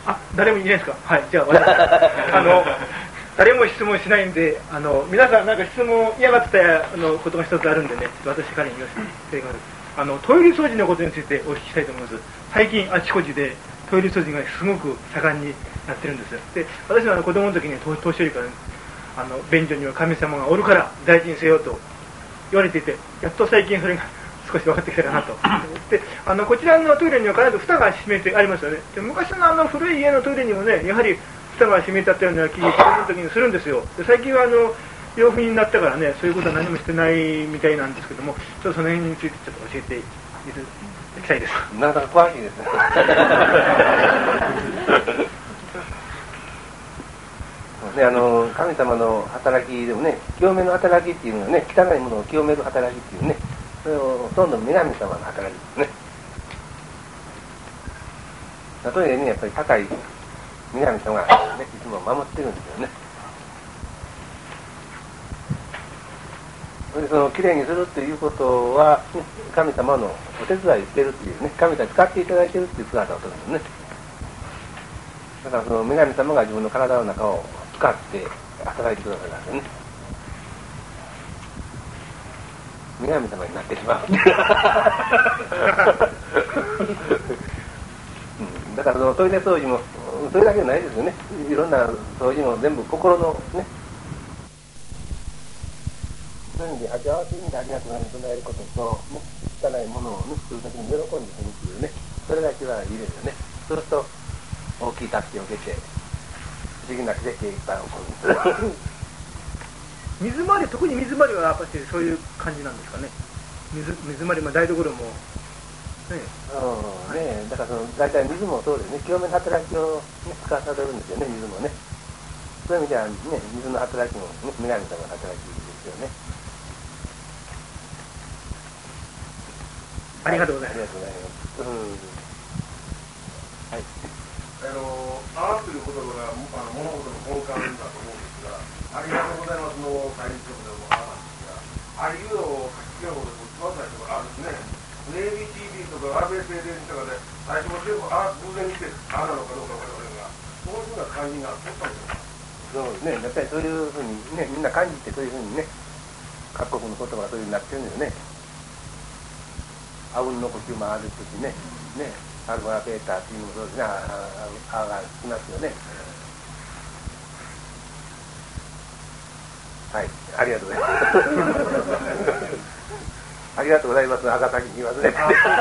あ、誰もいないですか。はい、じゃあ誰も質問しないんで、皆さんなんか質問嫌がってたことが一つあるんでね、私から言わせていただきます。トイレ掃除のことについてお聞きしたいと思います。最近あちこちでトイレ掃除がすごく盛んになってるんですよ。で、私は子供の時に年寄りから便所には神様がおるから大事にせよと言われていて、やっと最近それが少し分かってきたかなと。で、こちらのトイレには必ず蓋が閉めてありますよね。で、昔の古い家のトイレにもね、やはり蓋が閉めてあったような気が子供の時にするんですよ。で、最近は洋風になったからね、そういうことは何もしてないみたいなんですけども、ちょっとその辺についてちょっと教えていただきたいです。 なかなか詳しいですね。神様の働きでもね、清めの働きっていうのはね、汚いものを清める働きっていうね、それをほとんど女神様の働きですね。トイレにやっぱり高い女神様が、ね、いつも守ってるんですよね。それでそのきれいにするっていうことは、ね、神様のお手伝いしてるっていうね、神様に使っていただいてるっていう姿をとるんですね。だからその女神様が自分の体の中を使って働いてくださるんですよね。女神様になってしまう。だからそのトイレ掃除もそれだけじゃないですよね。いろんな掃除も全部心のね。そういう意味で味わわせる意味でありがとうございますと唱えることと、ね、汚いものをね、するときに喜んでするっていうね、それだけはいいですよね。そうすると大きい助けを受けて不思議な奇跡がいっぱい起こるんです。 水回り、特に水回りはやっぱりそういう感じなんですかね。水回り、台所もね。 ね、だから大体水もそうですね、清めの働きを、ね、使わされるんですよね、水もね。そういう意味ではね、水の働きも、ね、女神様の働きですよね。 ありがとうございます。 ありがとうございます。はい。 合わせる言葉が物事の根幹だと思うんですが、ありがとうございますの対立でもあるんですが、ありうを書き換えること一番最初からあるんですね。ABCD とか ABCD とかで最初も全部偶然にしてなのかどうかわかりませんが、そういうふうな感じが取ったんですか。 そうですね、やっぱりそういうふうにね、みんな感じてそういうふうにね、各国の言葉がそういうふうになってるんですよね。あうんの呼吸もあるしね、アルファベータっていうのもそうですね、あがつきますよね。はい、ありがとうございます。ありがとうございます。赤崎に言わずね。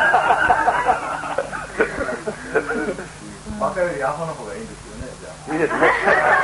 バカよりアホの方がいいんですよね、じゃあ。 いいですね。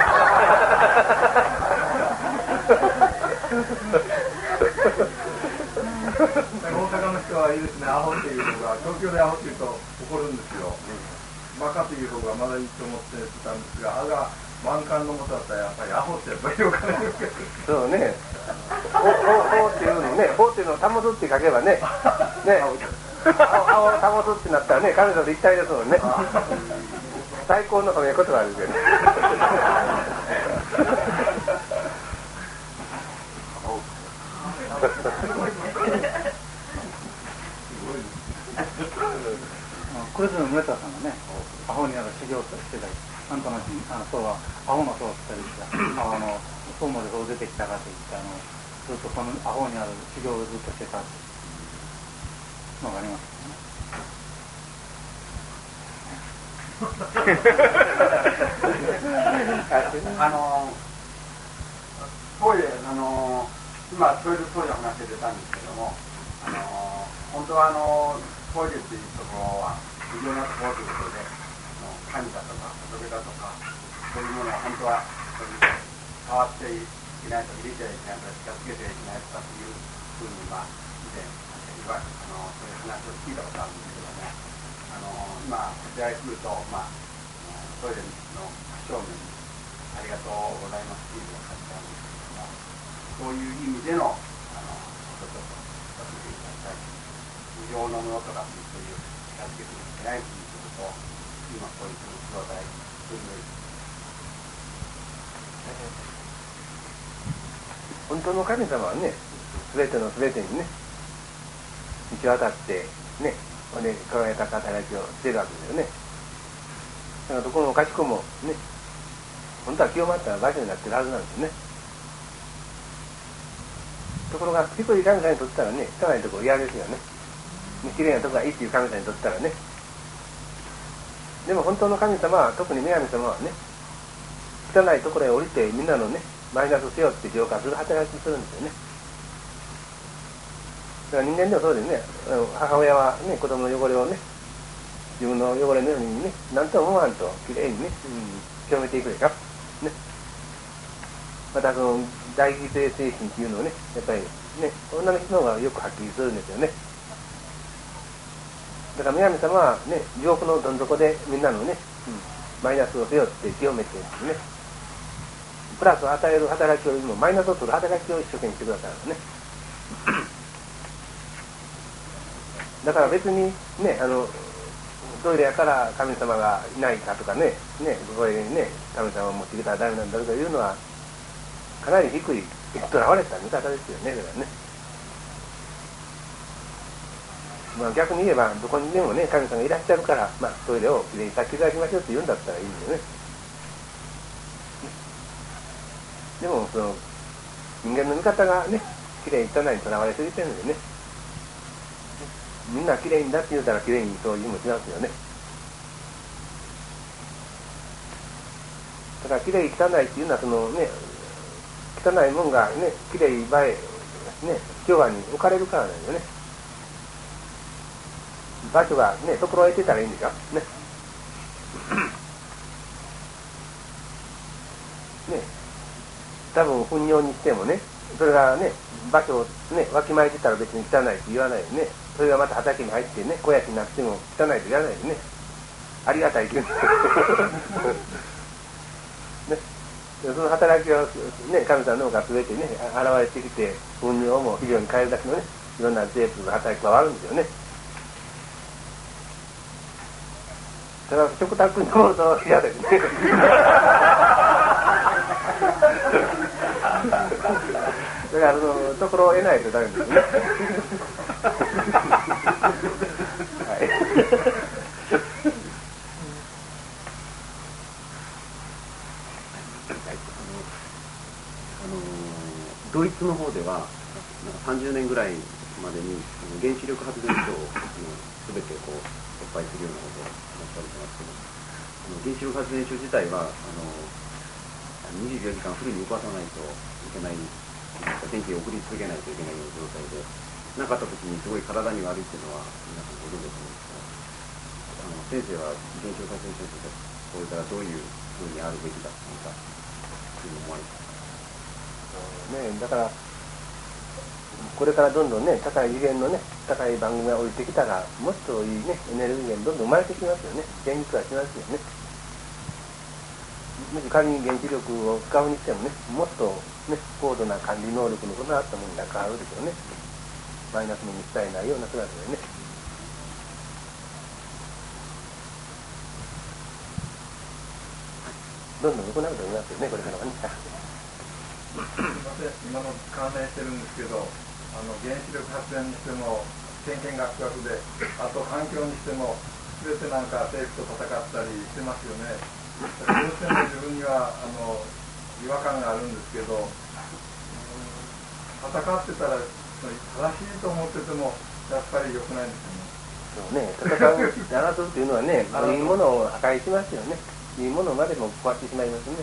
大阪の人はいいですね、アホっていうのが、東京でアホっていうと怒るんですよ。バカっていう方がまだいいと思ってたんですが、あが満貫のことだったらやっぱりアホってやっぱりよかないですけど。 そうね。法っていうのね、法っていうのを保つって書けばね、青を保つってなったらね、神様と一体ですもんね。最高の褒め言葉ですよね。 クルスの村田さんがね、アホになる修行をしてたり、あんたの僧はアホの僧をしたりして、僧までそう出てきたかといって、ずっとそのアホになる修行をずっとしてたのがありますよね。 トイレ、今トイレ掃除の話で出たんですけども、本当はトイレっていうところは重要なところということで、管理だとか仏だとかそういうものを本当は変わっていないと、入れちゃいけないとか気がつけていないとかっていうふうに以前そういう話を聞いたことあるんですけども、今こちらへ来ると、トイレの正面にありがとうございますっていうのが書いてあるんですけども、そういう意味でのこととさせていただきたい。無常のものとかそういう近づけていけないということと、今こういう状態という本当の神様はね、全ての全てにね、道渡ってね、輝か働きをしてるわけですよね。 だからどこもかしこもね、本当は清まった場所になってるはずなんですね。ところが低い神様にとったらね、汚いところ嫌ですよね。綺麗なところがいいっていう神様にとったらね。でも本当の神様は、特に女神様はね、汚いところへ降りてみんなのね、マイナスを背負って浄化する働きをするんですよね。だから人間でもそうですね、母親はね、子供の汚れをね、自分の汚れのようにね、何とも思わんときれいにね、清めていくでしょ。ね。またその大犠牲精神っていうのをね、やっぱりね、女の人の方がよくはっきりするんですよね。だから女神様はね、地獄のどん底でみんなのね、マイナスを背負って清めてね、プラスを与える働きよりもマイナスを取る働きを一生懸命してくださるのね。だから別にね、トイレやから神様がいないかとかね、これにね、神様を持ってきたらダメなんだとかいうのは、かなり低い、とらわれた見方ですよね、それはね。まあ逆に言えば、どこにでもね、神様がいらっしゃるから、まあトイレをきれいにさせていただきましょうって言うんだったらいいんだよね。でも、その、人間の見方がね、きれいに汚いにとらわれすぎてるんでね、みんなきれいにだって言うたらきれいにそういうもしますよね。だからきれい汚いっていうのはそのね、汚いもんがね、きれい場へね、教科に置かれるからなんですよね。場所がね、所へてたらいいんでしょね。ね、多分糞尿にしてもね、それがね、場所をね、わきまえてたら別に汚いって言わないよね。それがまた畑に入ってね、小屋になっても汚いと言わないよね。ありがたいけどね。その働きをね、神様の方が全てね、現れてきて、糞尿も非常に変えるだけのね、いろんな税風が働き加わるんですよね。だから食卓に来ると嫌ですね。だからところを得ないとダメですね。はい。 ドイツの方では30年ぐらいまでに原子力発電所を全てこう撤廃するようなことをなされてますけど、原子力発電所自体は24時間フルに動かさないといけない、電気を送り続けないといけないような状態で、なかった時にすごい体に悪いっていうのは皆さんご存知だと思うんですが、先生は原子力発電所としてこれからどういうふうにあるべきだとかいうのを思われてますか？ だからこれからどんどんね、高い次元のね、高い番組が降りてきたら、もっといいね、エネルギー源どんどん生まれてきますよね。現実はしますよね。もし仮に原子力を使うにしてもね、もっとね、高度な管理能力の備わったものが変わるでしょうね。マイナスのに伝えないような姿でね。どんどん良くなると思いますよね、これからはね。 すみません、今の関連してるんですけど、原子力発電にしても天権学学で、あと環境にしても全てなんか政府と戦ったりしてますよね。どうしても自分には違和感があるんですけど、戦ってたら正しいと思っててもやっぱり良くないんですよね。 そうね、戦う、争うっていうのはね、いいものを破壊しますよね。いいものまでも壊してしまいますね。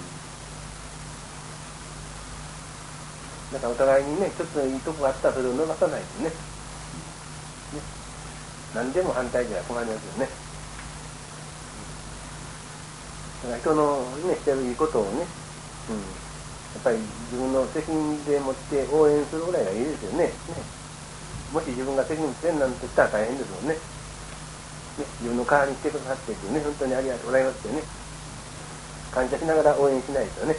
だからお互いにね、ちょっといいとこがあったらそれを伸ばさないとね。何でも反対じゃ困りますよね。だから人のね、してるいいことをね、やっぱり自分の責任でもって応援するぐらいがいいですよね。もし自分が責任してんなんて言ったら大変ですもんね。自分の代わりにしてくださってってね、本当にありがとうございますってね、感謝しながら応援しないとね。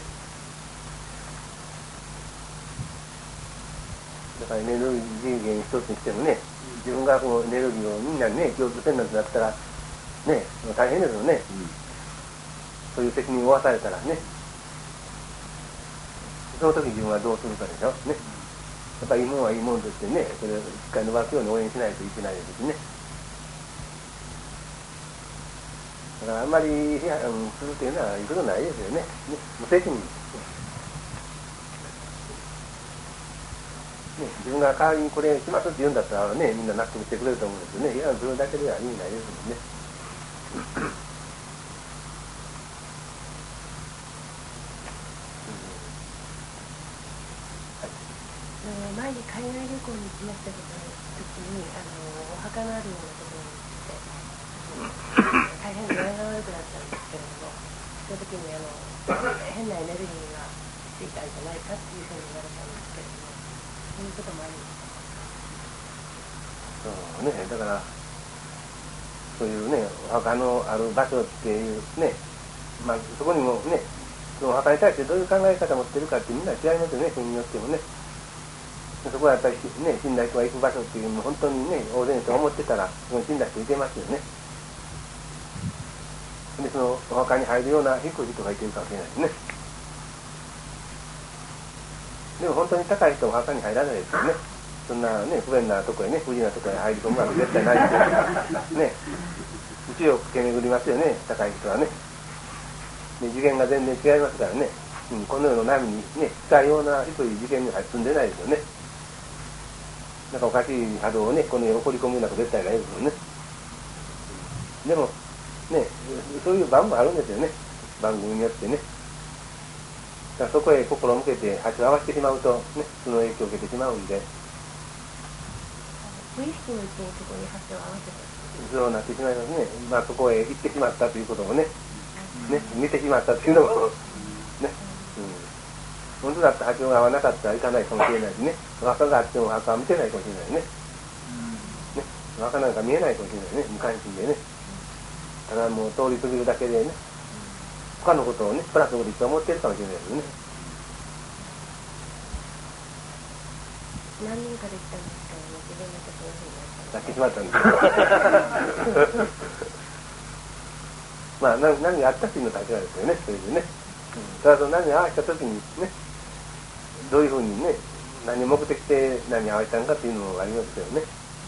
だからエネルギー源一つにしてもね、自分がこうエネルギーをみんなにね、共通せんなんてなったら、ね、大変ですよね。そういう責任を負わされたらね。その時自分はどうするかでしょ。ね。やっぱりいいものはいいものとしてね、それを一回伸ばすように応援しないといけないですしね。だかからあんまり批判するっていうのはいいことないですよね。無責任。自分が代わりにこれしますって言うんだったらね、みんな納得してくれると思うんですよね。批判するだけでは意味ないですもんね。 前に海外旅行に行きましたけど、時にお墓のあるようなところに行って大変具合が悪くなったんですけれども、その時に変なエネルギーがついたんじゃないかっていうふうに言われたんですけれども、そういうこともあります。 そうね、だからそういうね、お墓のある場所っていうね、まあそこにもね、そのお墓に対してどういう考え方を持ってるかってみんな違いますよね、国によってもね。そこはやっぱりね、死んだ人が行く場所っていうのも本当にね、大勢の人が思ってたら、そこに死んだ人いてますよね。で、そのお墓に入るような低い人がいてるかもしれないですね。でも本当に高い人はお墓に入らないですよね。そんなね、不便なところへね、不自由なところへ入り込むわけ絶対ないですよね。宇宙を駆け巡りますよね、高い人はね。で、次元が全然違いますからね。この世の波にね、近いような低い次元に住んでないですよね。なんかおかしい波動をね、この世に起こり込むようなこと絶対ないですよね。でも、ね、そういう番もあるんですよね。番組によってね。だからそこへ心を向けて橋を合わせてしまうと、ね、その影響を受けてしまうんで。 無意識のうちにそこに橋を合わせてそうなってしまいますね。まあそこへ行ってしまったということもね、見てしまったというのも、ね。本当だったら波長が合わなかったら行かないかもしれないしね。お墓があってもお墓は見てないかもしれないね。お墓なんか見えないかもしれないね。無関心でね。ただもう通り過ぎるだけでね、他のことをね、プラスのこといっぱい思ってるかもしれないですね。 何人かできたんですけども、自分だけそういうふうにやってしまったんですけどまあ何があったっていうのだけなんですよね、それでね。ただその何に合わせた時にね、どういうふうにね、何を目的で何に合わせたのかっていうのもありますけどね。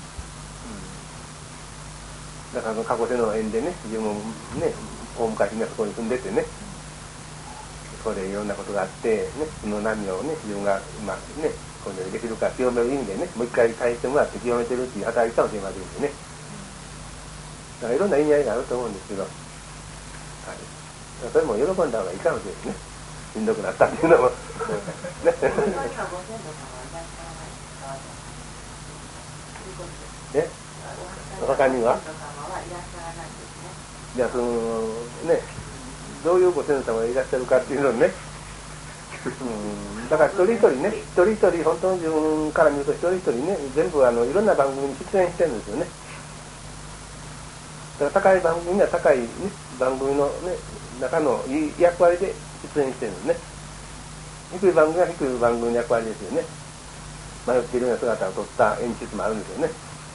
だから過去世の縁でね、自分もね、大昔にはそこに住んでてね、そこでいろんなことがあって、ね、その波をね、自分が今ね、これでできるか清める意味でね、もう一回返してもらって清めてるっていう働きかもしれませんしね。だからいろんな意味合いがあると思うんですけど、はい、それも喜んだ方がいいかもしれないね。しんどくなったっていうのも。ね。ね、お墓にはじゃあそのね、どういうご先祖様がいらっしゃるかっていうのね。だから一人一人ね、一人一人本当に自分から見ると一人一人ね、全部いろんな番組に出演してるんですよね。だから高い番組には高い、ね、番組の、ね、中のいい役割で出演してるんですね。低い番組は低い番組の役割ですよね。迷っているような姿を撮った演出もあるんですよね。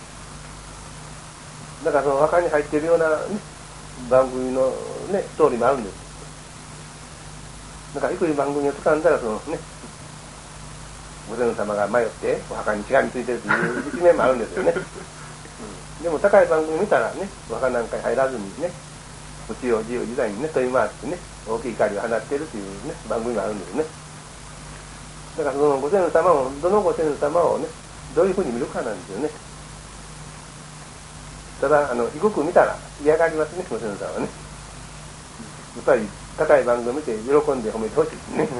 だからその墓に入っているような、ね、番組の、ね、ストーリーもあるんです。だから低い番組を掴んだらそのね、ご先祖様が迷ってお墓にしがみついてるという一面もあるんですよね。でも高い番組見たらね、お墓なんかに入らずにね、宇宙を自由自在にね、飛び回ってね、大きい光を放っているというね、番組もあるんですね。だからそのご先祖様を、どのご先祖様をね、どういうふうに見るかなんですよね。ただ低く見たら嫌がりますね、ご先祖様はね。やっぱり高い番組を見て喜んで褒めてほしいですね。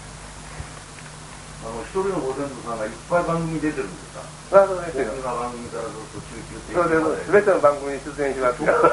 一人のご先祖さんがいっぱい番組出てるんですか？ そうですよ。 大きな番組からずっと中級ってそうです。全ての番組に出演しますから。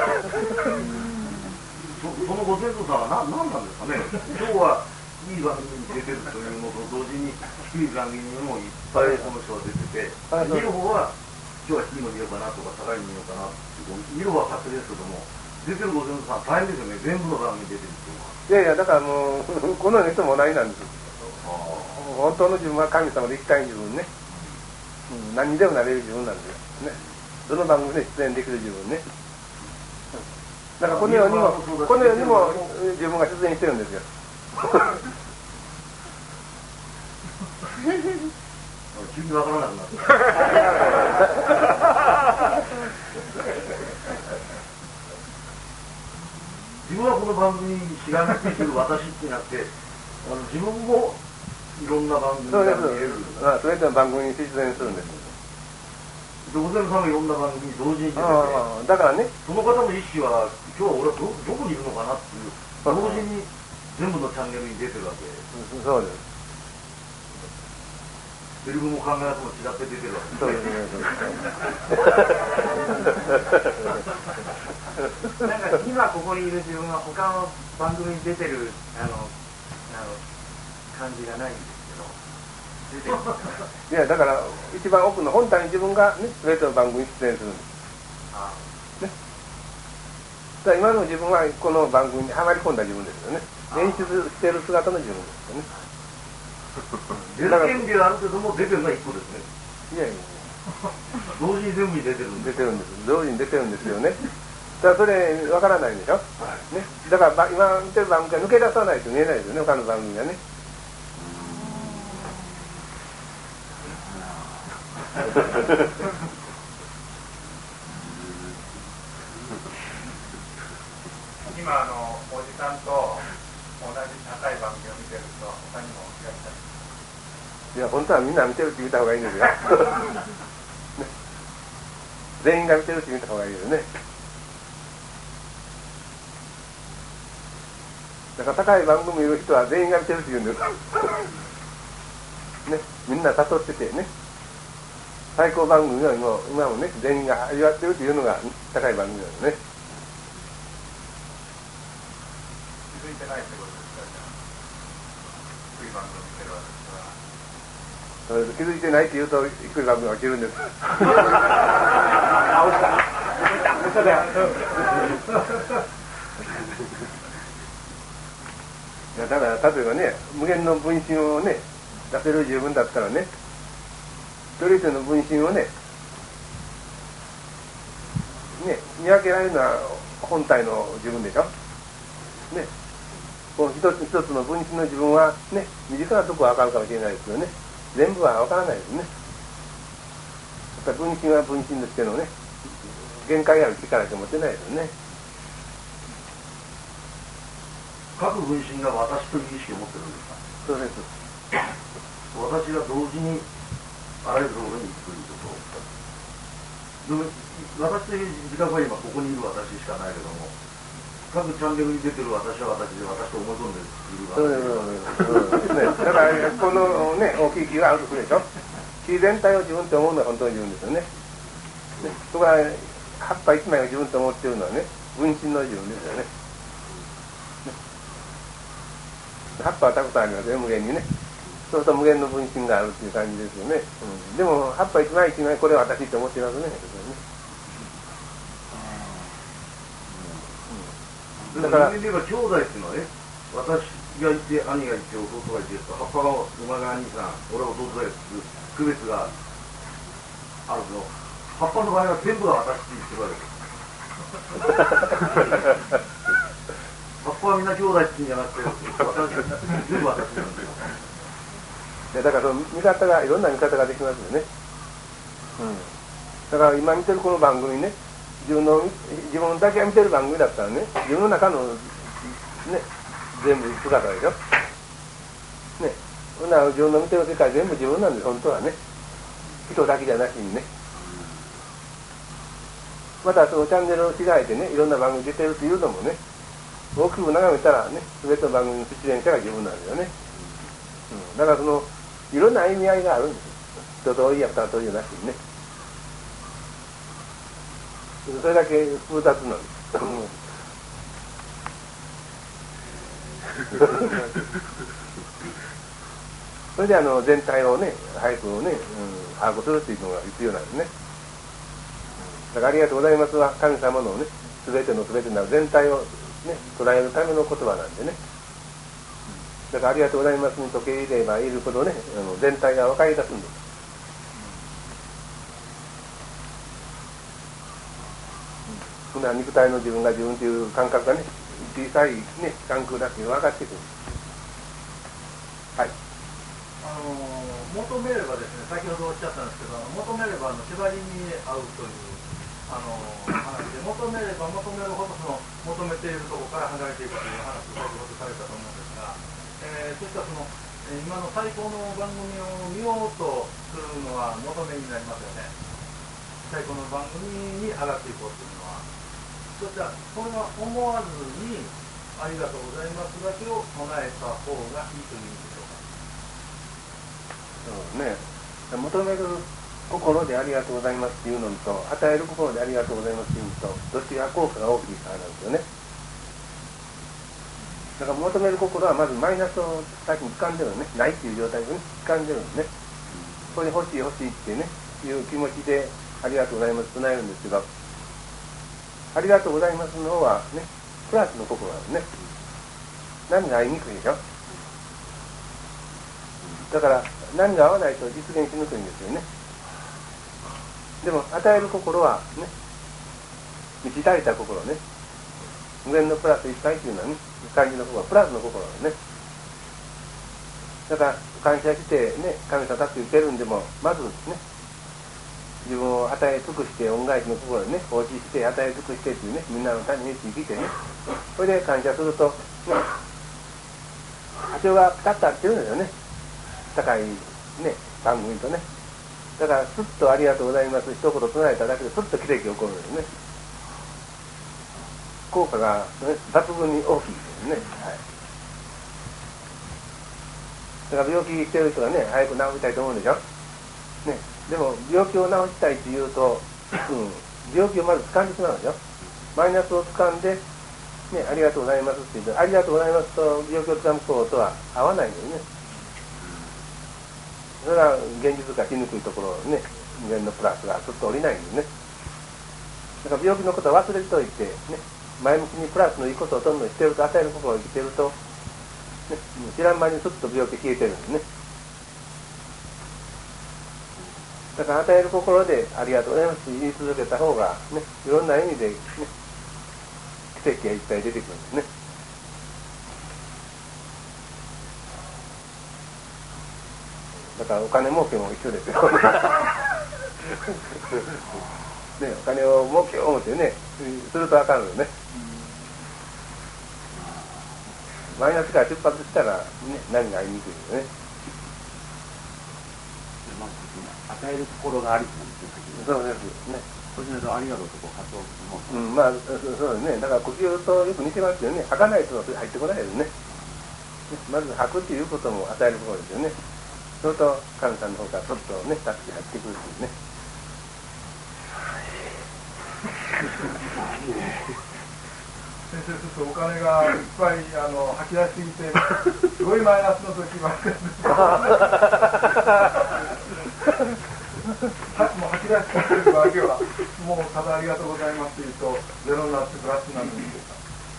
そのご先祖さんは何なんですかね。今日はいい番組に出てるというのと同時に低い番組にもいっぱいその人が出てて、見る方は今日は低いの見ようかなとか高いの見ようかなって見る方は勝手ですけども、出てるご先祖さん大変ですよね。全部の番組に出てるっていうのは。 いやいや、だからもうこの人も同じなんです。本当の自分は神様で生きたい自分ね、何にでもなれる自分なんですね。どの番組で出演できる自分ね。だからこの世にも自分が出演してるんですよ。 急にわからなくなった。 自分はこの番組にしがみついてる私ってなって、自分もいろんな番組が見える。 それぞれの番組に出演するんです。 で、小泉さんがいろんな番組に同時に出てて、 だからね、 その方の意識は、今日は俺はどこにいるのかなっていう、同時に全部のチャンネルに出てるわけ。 そうです。 セリフも考え方も違って出てるわけ。 そうですね。 なんか今ここにいる自分は他の番組に出てる感じがないんですけど、出てるんですか？ いや、だから一番奥の本体に自分がね、全ての番組に出演するんです。ね。だから今の自分はこの番組にはまり込んだ自分ですよね。演出している姿の自分ですよね。 出る権利はあるけども出てるのは一個ですね。 いやいや。 同時に全部に出てるんです。 出てるんです。同時に出てるんですよね。だからそれ分からないでしょ。ね。だから今見てる番組が抜け出さないと見えないですよね。他の番組がね。 今おじさんと同じ高い番組を見てると他にもいらっしゃる。 いや、本当はみんな見てるって言った方がいいんですよ。ね、全員が見てるって言った方がいいよね。だから高い番組見る人は全員が見てるって言うんです。ね、みんな誘っててね、最高番組は今もね、全員が味わってるっていうのが高い番組なのね。 気づいてないってことですか？低い番組見てる私は。 気づいてないって言うと低い番組が落ちるんです。 落ちた。嘘だよ。 だから例えばね、無限の分身をね出せる十分だったらね、一人一人の分身をね見分けられるのは本体の自分でしょ。ね、この一つ一つの分身の自分はね、身近なとこは分かるかもしれないですけどね、全部は分からないですね。やっぱり分身は分身ですけどね、限界ある力しか持ってないですよね。 各分身が私という意識を持ってるんですか？ そうです。 私が同時にあらゆるところに行くということ。でも私という自覚は今ここにいる私しかないけども、各チャンネルに出てる私は私で私と思い込んでいるわけです。 そうですね。だからこのね大きい木があるとするでしょ。木全体を自分と思うのは本当に自分ですよね。そこから葉っぱ一枚を自分と思っているのはね、分身の自分ですよね。葉っぱはたくさんありますよ、無限にね。そうすると無限の分身があるっていう感じですよね。でも葉っぱ一枚一枚これは私って思っていますね。 だから人間で言えば兄弟っていうのはね、私がいて兄がいて弟がいて葉っぱが馬が兄さん、俺は弟だよっていう区別があるの。葉っぱの場合は全部が私って言ってるわけです。葉っぱはみんな兄弟って言うんじゃなくて、全部私なんですよ。 だからその見方がいろんな見方ができますよね。だから今見てるこの番組ね、自分だけが見てる番組だったらね、自分の中のね全部姿でしょ。ね、そんな自分の見てる世界全部自分なんです本当はね。人だけじゃなしにね。またそのチャンネルを違えてね、いろんな番組出てるっていうのもね、大きく眺めたらね、全ての番組の出演者が自分なんですよね。だからそのいろんな意味合いがあるんですよ。一通りやったら通りじゃなしにね。それだけ複雑なんです。それで全体をね、早くをね、把握するっていうのが必要なんですね。だからありがとうございますは神様のね、全ての全てなる全体をね、捉えるための言葉なんでね。だからありがとうございますに解け入ればいるほどね、全体が分かり出すんです。そんな肉体の自分が自分という感覚がね、小さいね、感覚だって分かってくる。はい。 求めればですね、先ほどおっしゃったんですけど、求めれば縛りに合うという話で、求めれば求めるほどその求めているところから離れていくという話を先ほどされたと思うんですが、そうしたその今の最高の番組を見ようとするのは求めになりますよね。最高の番組に上がっていこうというのは、そしたらそれは思わずにありがとうございますだけを唱えた方がいいという意味でしょうか。 そうね、求める心でありがとうございますっていうのと、与える心でありがとうございますっていうのと、どっちが効果が大きいかなんですよね。だから求める心はまずマイナスを先に掴んでるのね、ないっていう状態をね、掴んでるのね。それで欲しい欲しいってね、いう気持ちでありがとうございますと唱えるんですけど、ありがとうございますの方はね、プラスの心なんですね。何が合いにくいでしょ。だから何が合わないと実現しにくいんですよね。でも与える心はね、満ち足りた心ね、無限のプラスいっぱいというのはね、感じの心はプラスの心なんですね。だから感謝してね、神様助け受けるんでも、まずね、自分を与え尽くして恩返しの心でね、奉仕して与え尽くしてっていうね、みんなのために生きてね、それで感謝すると、ね、波長がピタッと合ってるんですよね、高いね、番組とね。だからすっとありがとうございます一言唱えただけですっと奇跡が起こるんですね。効果が、ね、抜群に大きいですね。はい。だから病気してる人がね、早く治りたいと思うんでしょ。ね、でも病気を治したいって言うと、病気をまず掴んでしまうんでしょ。マイナスを掴んで、ね、ありがとうございますって言うと、ありがとうございますと病気を掴むこととは合わないんですね。それが現実化しにくいところをね、人間のプラスがずっと降りないんですね。だから病気のことは忘れておいて、ね、前向きにプラスのいいことをどんどんしてると、与える心を生きてると、ね、知らん間にすっと病気消えてるんですね。だから与える心でありがとうございますと言い続けた方が、ね、いろんな意味で、ね、奇跡がいっぱい出てくるんですね。だからお金儲けも一緒ですよね。ね、お金を儲けよう思ってね、するとあかんのね。マイナスから出発したら、ね、何が合いにくいですね。 まず与える心がありなんですね。 そうですね。 そうしないとありがとうとこう発音するもん。 まあそうですね。だから呼吸とよく似てますよね。吐かないと入ってこないですね。まず吐くっていうことも与える心ですよね。そうすると神さんの方からちょっとね、助け入ってくるっていうね。 先生、ちょっとお金がいっぱい吐き出しすぎて、すごいマイナスの時もあるんですけど、もう吐き出しすぎてるわけは、もうただありがとうございますと言うと、ゼロになってプラスになるんです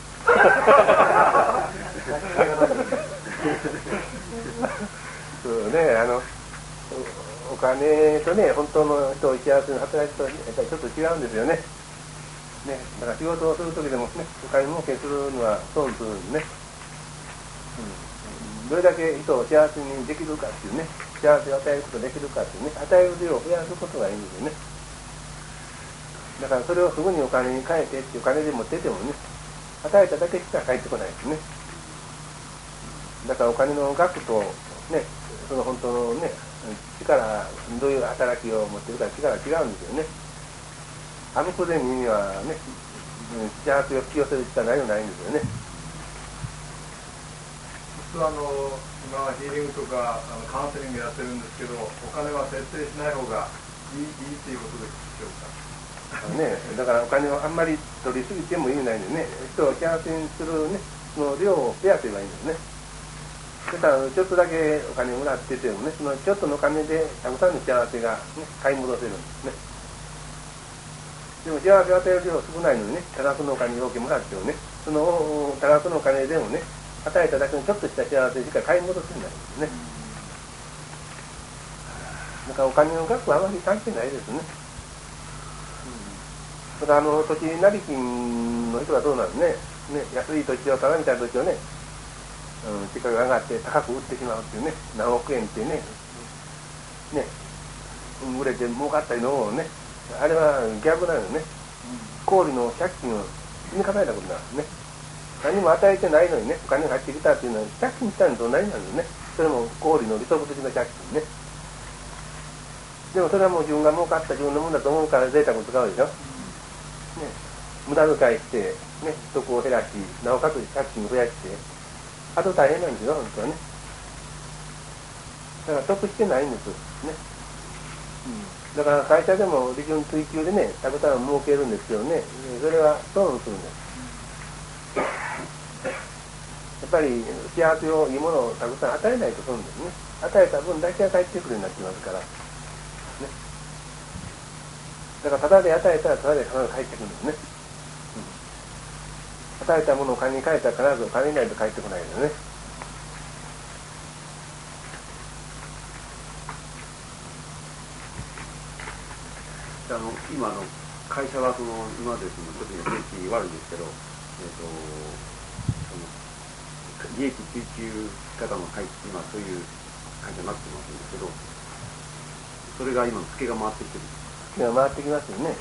そうね、お金とね、本当の人を幸せに働くと、やっぱりちょっと違うんですよね。ね、だから仕事をするときでもね、お金儲けするのは損するんでね、どれだけ人を幸せにできるかっていうね、幸せを与えることができるかっていうね、与える量を増やすことがいいんですよね。だからそれをすぐにお金に変えてっていうお金で持っててもね、与えただけしか返ってこないですね。だからお金の額とね、その本当のね、力、どういう働きを持ってるか力は違うんですよね。あの子でにはね、幸せを引き寄せるしかないんですよね。 実は今はヒーリングとかカウンセリングやってるんですけど、お金は設定しない方がいいっていうことでしょうか。 ね、だからお金をあんまり取りすぎても意味ないんでね、人を幸せにするね、その量を増やせばいいんですね。だからちょっとだけお金をもらっててもね、そのちょっとのお金でたくさんの幸せが、ね、買い戻せるんですね。でも幸せを与える量少ないのにね、多額のお金を多くもらってもね、その多額のお金でもね、与えただけのちょっとした幸せしか買い戻せないんですね。だからお金の額はあまり関係ないですね。だから土地成金の人はどうなんね、安い土地をただみたいな土地をね、地価が上がって高く売ってしまうっていうね、何億円ってね、売れて儲かったりのもね、あれは逆なのね。 小売の借金を積み重ねたことなんですね。何も与えてないのにね、お金が入ってきたっていうのは借金したのと同じなんですね。それも小売の利息的な借金ね。でもそれはもう自分が儲かった自分のものだと思うから贅沢を使うでしょ。ね、無駄遣いして、ね、得を減らし、なおかつ借金を増やして、あと大変なんですよ、本当はね。だから得してないんです。ね。だから会社でも利潤追求でね、たくさん儲けるんですけどね、それは損するんです。やっぱり幸せをいいものをたくさん与えないと損ですね。与えた分だけが返ってくるようになってますから。ね。だからタダで与えたらタダで必ず返ってくるんですね。与えたものを金に変えたら必ずお金にないと返ってこないですね。 今会社は今まで特に景気悪いんですけど、利益追求型の会社、今そういう会社になってますんですけど、それが今ツケが回ってきてる。 ツケが回ってきますよね。はい。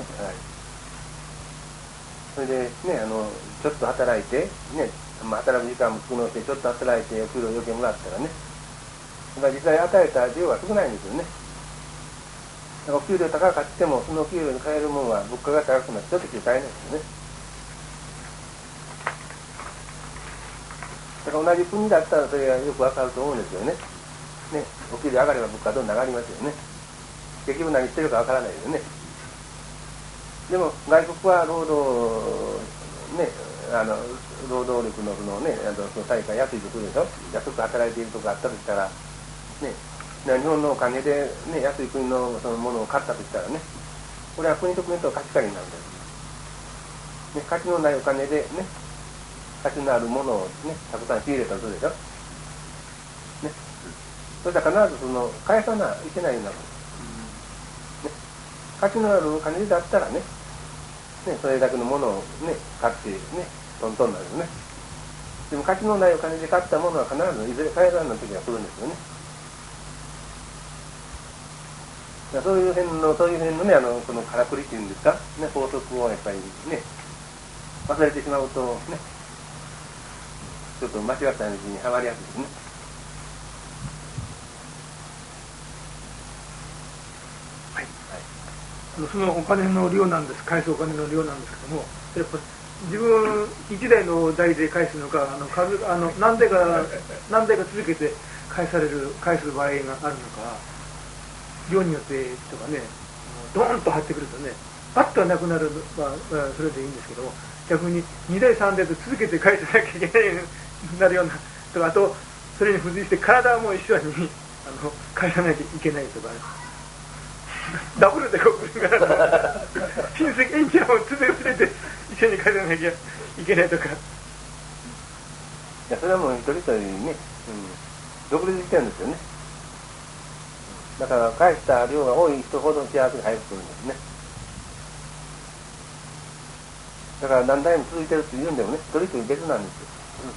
それでね、ちょっと働いてね、働く時間も少なくてちょっと働いてお給料余計もらったらね、実際与えた量は少ないんですよね。お給料高かってもそのお給料に変えるものは物価が高くなってちょっと買えないですよね。だから同じ国だったらそれがよくわかると思うんですよね。ね、お給料上がれば物価はどんどん上がりますよね。結局何してるかわからないですよね。でも外国は労働ね、労働力のそのね、その対価安いところでしょ。安く働いているとこがあったとしたらね。日本のお金で、ね、安い国のそのものを買ったとしたらね、これは国と国と貸し借りになるんです、ね、価値のないお金でね、価値のあるものをね、たくさん仕入れたとするでしょ、ね、そしたら必ず返さないといけないようになるんです、ね、価値のあるお金だったらね、それだけのものをね、買ってね、トントンなんですね。でも価値のないお金で買ったものは必ずいずれ返さない時が来るんですよね。そういう辺のね、このからくりっていうんですか、ね、法則をやっぱりね、忘れてしまうとね、ちょっと間違った道にはまりやすいですね。 はい。そのお金の量なんです、返すお金の量なんですけども、やっぱ自分一台の代で返すのか、何台か続けて返す場合があるのか。量によってとかね、ドーンと張ってくるとね、パッとはなくなるはそれでいいんですけども、逆に2台3台と続けて返さなきゃいけないようになるようなとか、あとそれに付随して体も一緒に返さなきゃいけないとか、ダブルでこう来るから親戚縁者を連れて一緒に返さなきゃいけないとか。いや、それはもう一人一人ね、独立してるんですよね。だから返した量が多い人ほど幸せが早く来るんですね。だから何代も続いてるっていうんでもね、一人一人別なんですよ。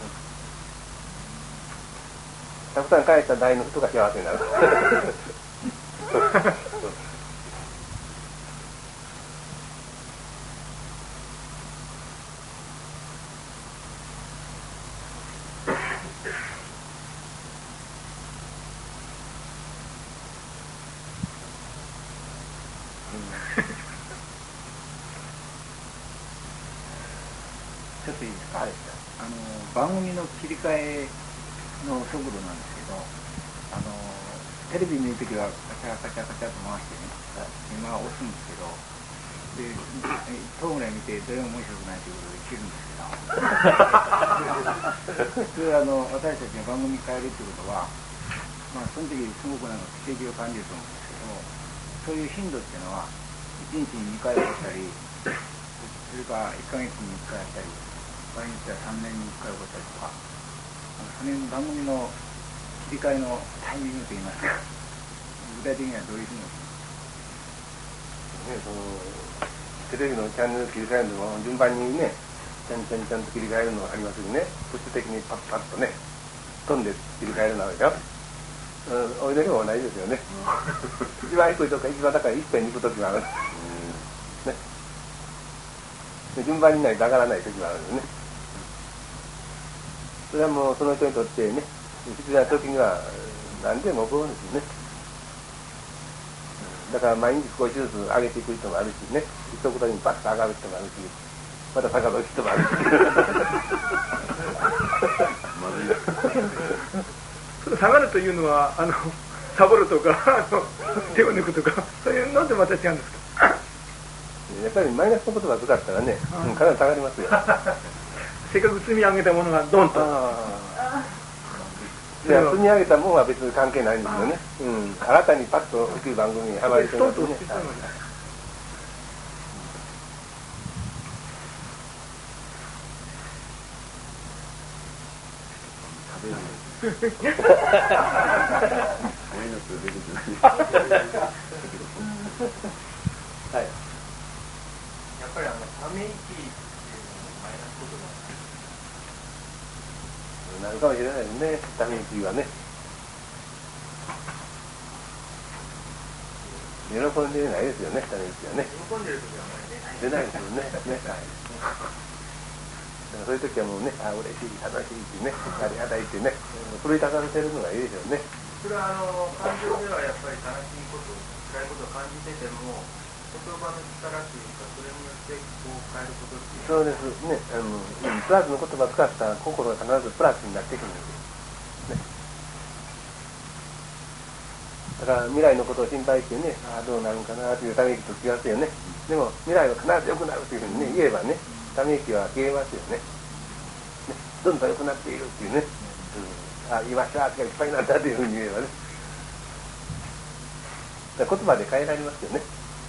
たくさん返した代の人が幸せになる。 ちょっといいですか、はい、番組の切り替えの速度なんですけど、テレビ見るときはカチャカチャカチャと回してね、今押すんですけど、で、10ぐらい見てどれも面白くないということで切るんですけど、普通私たちが番組変えるっていうことは、まあその時すごく奇跡を感じると思うんですけど、そういう頻度っていうのは1日に2回起こったり、それから1ヶ月に1回やったり、場合によっては3年に1回起こったりとか、その番組の切り替えのタイミングといいますか、具体的にはどういうふうにテレビのチャンネル切り替えるのも順番にね、ちゃんと切り替えるのがありますよね。プッシュ的にパッパッとね、飛んで切り替えるのがあるでしょ。お祈りも同じですよね。一番低いとか一番高いいっぺんに行くときはある。ね。 順番にないと上がらない時もあるんですね。それはもうその人にとってね、必要な時には何でも起こるんですよね。だから毎日少しずつ上げていく人もあるしね、一言にパッと上がる人もあるし、また下がる人もあるし。下がるというのはサボるとか手を抜くとかそういうのってまた違うんですか？ やっぱりマイナスの言葉を使ったらね、かなり下がりますよ。 せっかく積み上げたものがドンと。 いや、積み上げたものは別に関係ないんですよね。新たにパッと大きい番組にはまりそうですね。はい。 やっぱりため息っていうのもマイナス言葉なるかもしれないですね、ため息はね。喜んでないですよね、ため息はね。 喜んでる時は出ないですよね。そういう時はもうね、嬉しい、楽しいってね、ありがたいってね、奮い立たせるのがいいでしょうね。 それは感情ではやっぱり悲しいこと、辛いことを感じてても、言葉の力というか、それによってこう変えることっていう。 そうですね、プラスの言葉を使った心が必ずプラスになってくるんですね。だから未来のことを心配してね、どうなるんかなというため息と違ってよね。でも未来は必ず良くなるというふうにね、言えばね、ため息は消えますよね。どんどん良くなっているっていうね、言いましたとかいっぱいになったというふうに言えばね、だから言葉で変えられますよね。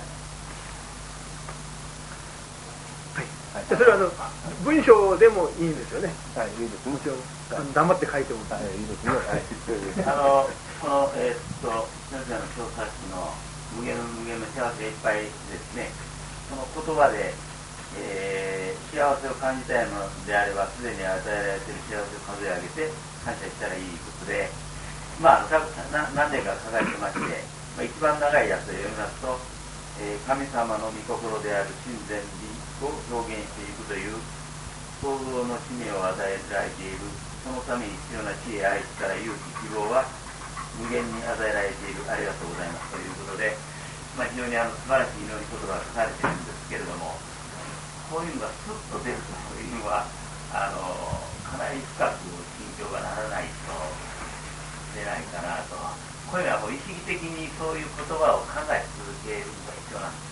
それは文章でもいいんですよね。 はい、いいですね。 もちろん黙って書いても。 はい、いいですね。はい。 この先生の小冊子の無限の幸せいっぱいですね。その言葉で、幸せを感じたいのであれば、すでに与えられている幸せを数え上げて感謝したらいいことで、何年か書かれてまして、一番長いやつを読みますと、神様の御心である真善美を表現していくという創造の使命を与えられている。そのために必要な知恵、愛、力、勇気、希望は無限に与えられている。ありがとうございますということで、非常に素晴らしい祈り言葉が書かれているんですけれども、こういうのがスッと出るというのはかなり深く心境がならないと出ないかなと。これはもう意識的にそういう言葉を考え続けるのが必要なんです。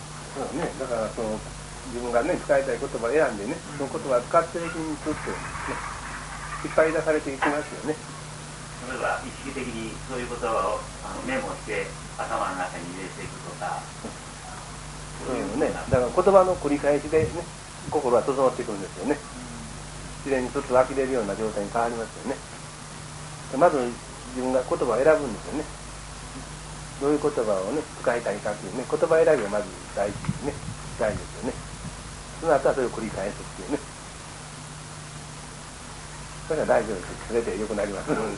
そうね、だから自分がね、使いたい言葉を選んでね、その言葉を使ってるうちにちょっとね、引っ張り出されていきますよね。 例えば意識的にそういう言葉をメモして頭の中に入れていくとか、そういうね、だから言葉の繰り返しでね、心は整ってくるんですよね。自然にちょっと湧き出るような状態に変わりますよね。まず自分が言葉を選ぶんですよね。どういう言葉をね、使いたいかっていうね、言葉選びがまず大事ですね。大事ですよね。その後はそれを繰り返すっていうね。それが大丈夫です。それで良くなります。 今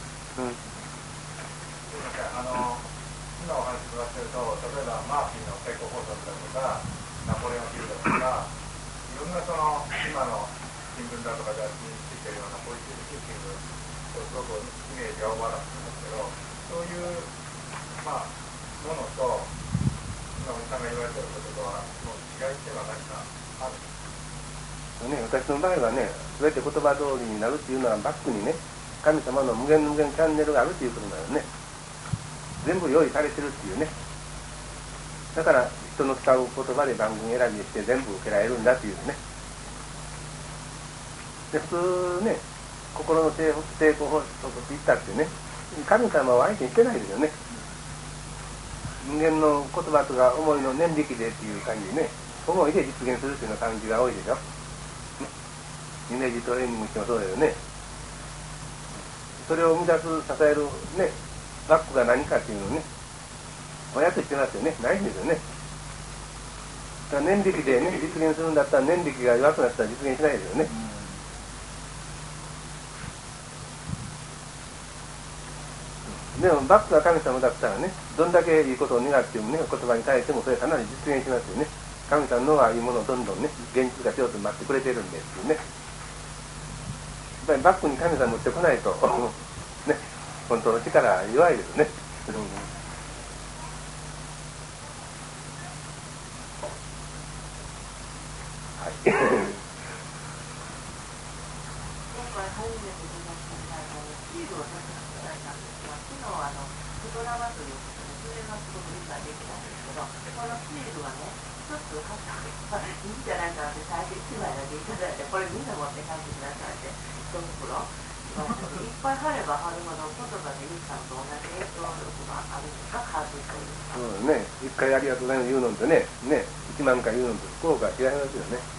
お話伺ってると、例えばマーフィーの成功法則だとか、ナポレオンヒルだとか、いろんな今の新聞だとか雑誌についてるようなポジティブシンキングとすごくイメージがオーバーラップするんですけど、そういうものと今おじさんが言われてることとはの違いっていうのは何かあるんですか？ 私の場合はね、全て言葉通りになるっていうのはバックにね、神様の無限チャンネルがあるっていうことなのね。全部用意されてるっていうね。だから人の使う言葉で番組選びして全部受けられるんだっていうね。で普通ね、心の成功法則って言ったってね、神様は相手にしてないですよね。人間の言葉とか思いの念力でっていう感じでね、思いで実現するっていうような感じが多いでしょ。イメージトレーニングしてもそうだよね。それを生み出す、支えるね、バックが何かっていうのをね、親としてますよね。ないんですよね。だから念力でね、実現するんだったら念力が弱くなったら実現しないですよね。でもバックが神様だったらね、どんだけいいことを願ってもね、言葉に対してもそれかなり実現しますよね。 神さんのはいいものをどんどんね現実がちょっと待ってくれてるんですっていうね。やっぱりバックに神さん持ってこないとね、本当の力は弱いですね。はい。ね、一回ありがとうございます言うのとね、1万回言うのと効果違いますよね。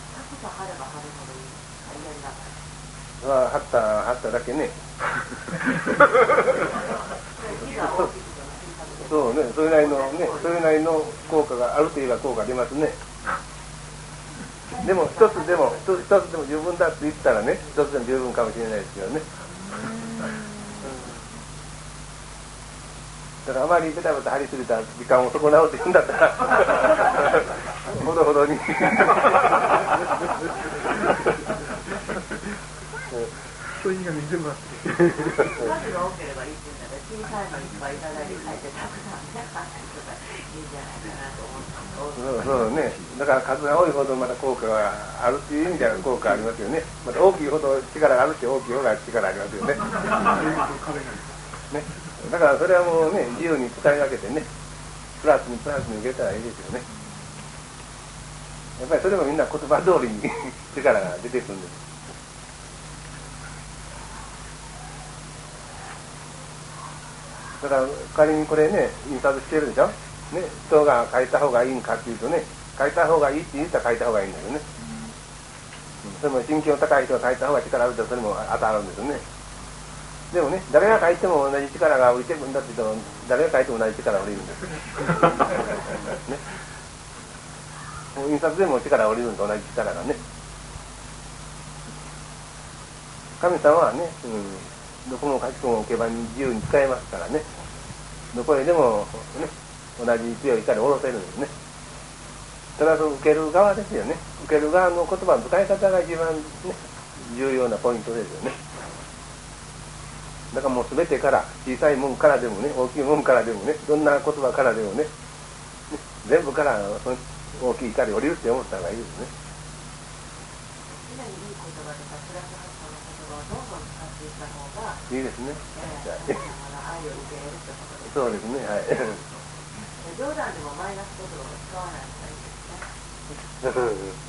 はっただけね。そうね、それなりの効果があるといえば効果出ますね。でも一つでも十分だって言ったらね、一つでも十分かもしれないですけどね。だからあまりベタベタ張りすぎた時間を損なうって言うんだったらほどほどにそういうの水もあって数が多ければいいっていうんだら小さいのいっぱいいただいて書いてたくさんね書いてとかいいんじゃないかなと思って。 そうね。だから数が多いほどまた効果があるっていう意味では効果ありますよね。また大きいほど力があるって大きいほど力ありますよね。ね。だからそれはもうね、自由に使い分けてね、プラスに受けたらいいですよね。やっぱりそれもみんな言葉通りに力が出てくるんです。だから仮にこれね、印刷してるでしょ。ね、人が書いた方がいいんかっていうとね、書いた方がいいって言ったら書いた方がいいんだよね。それも心境高い人が書いた方が力あるとそれも当たるんですよね。でもね、誰が書いても同じ力が降りてくるんだって言っても、誰が書いても同じ力が降りるんです。ね。印刷でも力が降りるのと同じ力がね。神様はね、どこもかしこも置けば自由に使えますからね。どこへでもね、同じ強い力を下ろせるんですね。ただその受ける側ですよね。受ける側の言葉の使い方が一番ね、重要なポイントですよね。だからもう全てから小さいもんからでもね、大きいもんからでもね、どんな言葉からでもね、全部からその大きい光降りるって思った方がいいですね。 常にいい言葉とかプラス発想の言葉をどんどん使っていった方がいいですね。 愛を受け入れるってことです。 そうですね。はい。 冗談でもマイナス言葉を使わない方がいいですね。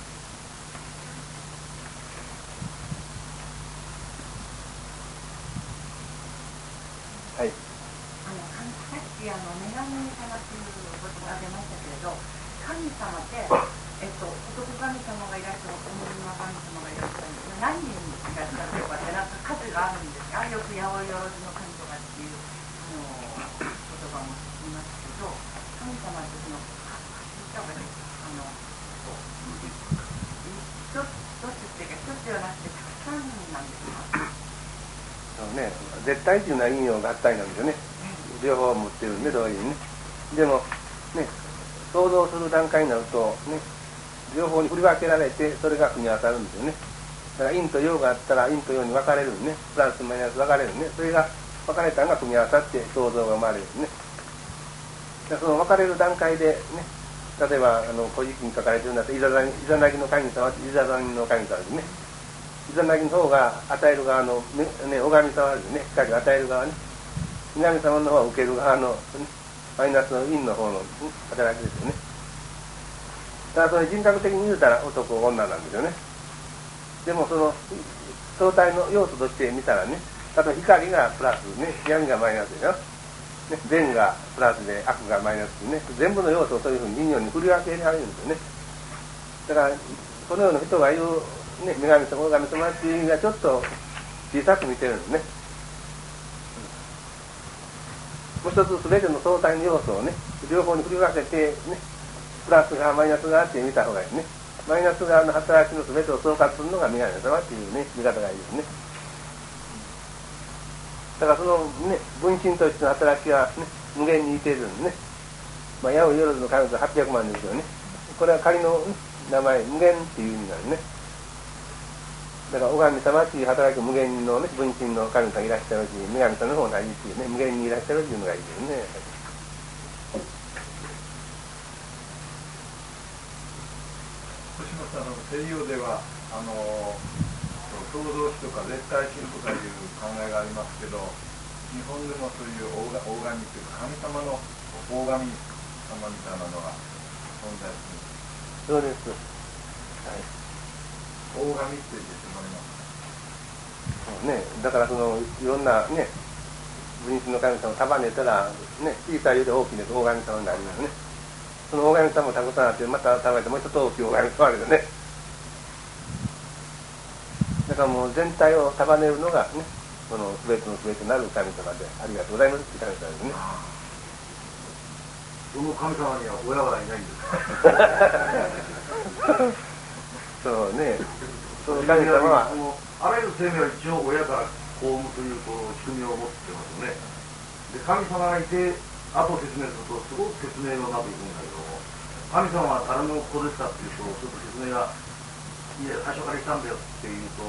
はい。 さっき女神様っていう言葉が出ましたけれど、神様って仏神様がいらっしゃる、女神様がいらっしゃるんですが、何人いらっしゃるとかってなんか数があるんですか？よく八百万の神とかっていう言葉も聞きますけど、神様ってその一つっていうか一つではなくてたくさんなんですか？ そうね、絶対というのは意味の合体なんですよね。両方持ってるんで同時にね。でもね、想像する段階になるとね、両方に振り分けられてそれが組み合わさるんですよね。だから陰と陽があったら陰と陽に分かれるんね。プラスマイナス分かれるね。それが分かれたのが組み合わさって想像が生まれるんね。だからその分かれる段階でね、例えば古事記に書かれてるんだったらイザナギの神様ってイザナギの神様ですね。イザナギの方が与える側の、ね、拝み様ですね。光を与える側ね。南様の方は受ける側の、ね、マイナスの陰の方の、働きですよね。だからそれ人格的に言うたら男女なんですよね。でもその相対の要素として見たらね、例えば光がプラスね、闇がマイナスでしょ、ね、善がプラスで悪がマイナスでね、全部の要素をそういうふうに陰陽に振り分けられるんですよね。だからこのような人が言うね、女神様、拝様っていう意味がちょっと小さく見てるんですね。もう一つ全ての相対の要素をね、両方に振り分けてね、プラスがマイナスがあって見た方がいいですね。マイナス側の働きの全てを総括するのが女神様っていうね、見方がいいですね。だからそのね、分身としての働きはね、無限にいているんですね。八百万の神数800万ですよね。ここれは仮の名前、無限っていう意味なんね。だから、拝様っていう働き無限のね、分身の神さんいらっしゃるし、女神さんの方も同じっていうね、無限にいらっしゃるっていうのがいいですね。 星野さんの西洋では創造主とか絶対神とかいう考えがありますけど、日本でもそういう大神というか神様の大神様みたいなのが存在する。 そうです。はい。 大神って言ってもらいます。 そうね、だからいろんなね、分身の神様を束ねたら、ね、小さいようで大きいです大神様になりますね。その大神様もたくさんあって、また束ねてもう一つ大きい大神様ですね。だからもう全体を束ねるのがね、その全ての全てなる神様で、ありがとうございますって神様ですね。 その神様には親はいないんですか？ そうね、その神様はあらゆる生命は一応親から子を産むというこの仕組みを持ってますよね。で、神様がいて、あと説明するとすごく説明がうまくいくんだけど、神様は誰の子ですかっていうと、ちょっと説明が、いや、最初から言ったんだよっていうと、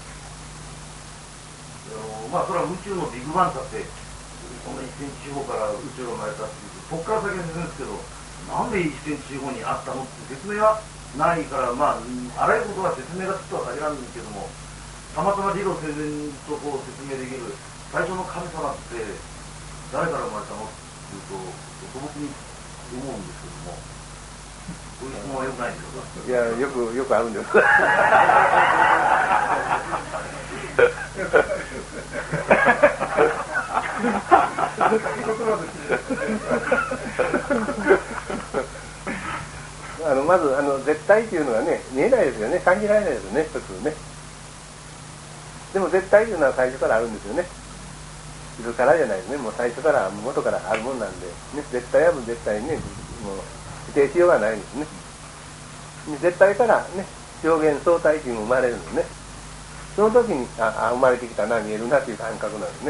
まあそれは宇宙のビッグバンだって、この1センチ四方から宇宙が生まれたっていうと、そこから先は説明ですけど、なんで1センチ四方にあったのって説明はないから、まあ、あらゆることは説明がつくとは限らんけども、たまたま理路整然とこう説明できる、最初の神様って誰から生まれたのっていうと、素朴に思うんですけども、こういう質問はよくないでしょうか。 いや、よくあるんです。まず絶対っていうのはね、見えないですよね、感じられないですよね、普通ね。でも絶対というのは最初からあるんですよね。いるからじゃないですね、もう最初から元からあるもんなんで、ね、絶対は絶対にね、もう否定しようがないんですね。絶対からね、表現相対性も生まれるんですね。その時に生まれてきたな、見えるなという感覚なんですね。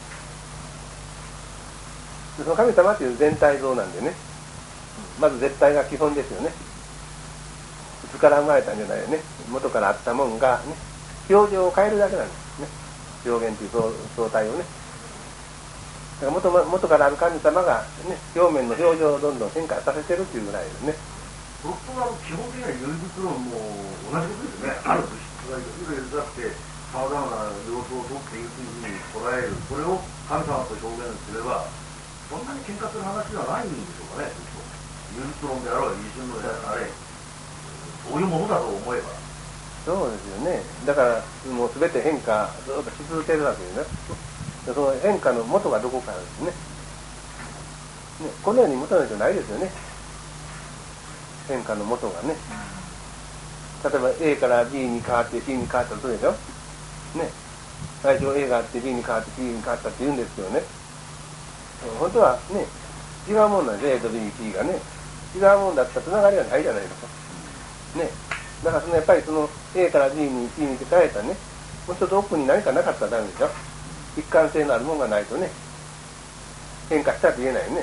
その神様という全体像なんでね、まず絶対が基本ですよね。いつから生まれたんじゃないよね。元からあったもんがね、表情を変えるだけなんですね。表現という相対をね。だから元からある神様がね、表面の表情をどんどん変化させてるっていうぐらいですね。 僕は基本的には有機論も同じことですね。ある物質がいろいろだって、さまざまな様子をとっているというふうに捉える。これを神様と表現すれば、そんなに喧嘩する話ではないんでしょうかね。有機論であろう、有機論であれ、そういうものだと思えば。 そうですよね。だからもう全て変化ずっとし続けるわけですね。その変化の元がどこかなんですね。このように元の人ないですよね。変化の元がね。例えば A から B に変わって C に変わったとするでしょ。ね。最初 A があって B に変わって C に変わったって言うんですけどね。本当はね、違うもんなんです A と B、C がね。違うもんだったらつながりがないじゃないですか。ね。だからやっぱりその A から B に C に変えたね、もう一つ奥に何かなかったらダメでしょ。一貫性のあるものがないとね、変化したって言えないよね。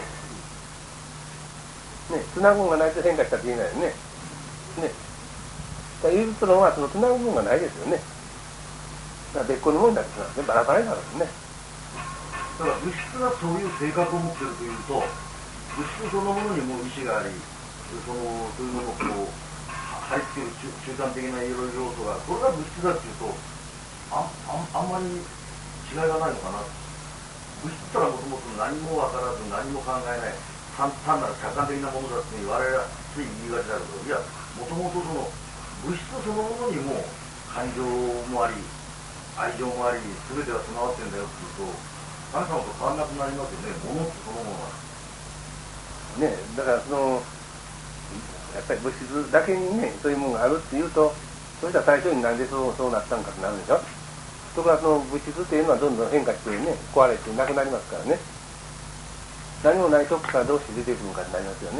ね、つなぐものがないと変化したって言えないよね。ね。だから有機論はそのつなぐものがないですよね。だから別個のものになってしまうんですね。バラバラになるんですね。 だから物質がそういう性格を持っているというと、物質そのものにも意志があり、そういうものをこう入っている中間的ないろいろ要素が、これが物質だっていうと、あんまり違いがないのかな。物質からもともと何も分からず何も考えない、単なる客観的なものだって我々はつい言いがちだけど、いや、もともとその物質そのものにも感情もあり、愛情もあり、全てが備わってるんだよっていうと、神様と変わらなくなりますよね、物ってそのものは。 ね、だからやっぱり物質だけにね、そういうものがあるっていうと、それじゃ最初になんでそうなったんかってなるでしょ。ところがその物質っていうのはどんどん変化してね、壊れてなくなりますからね。何もないとこからどうして出てくるのかになりますよね。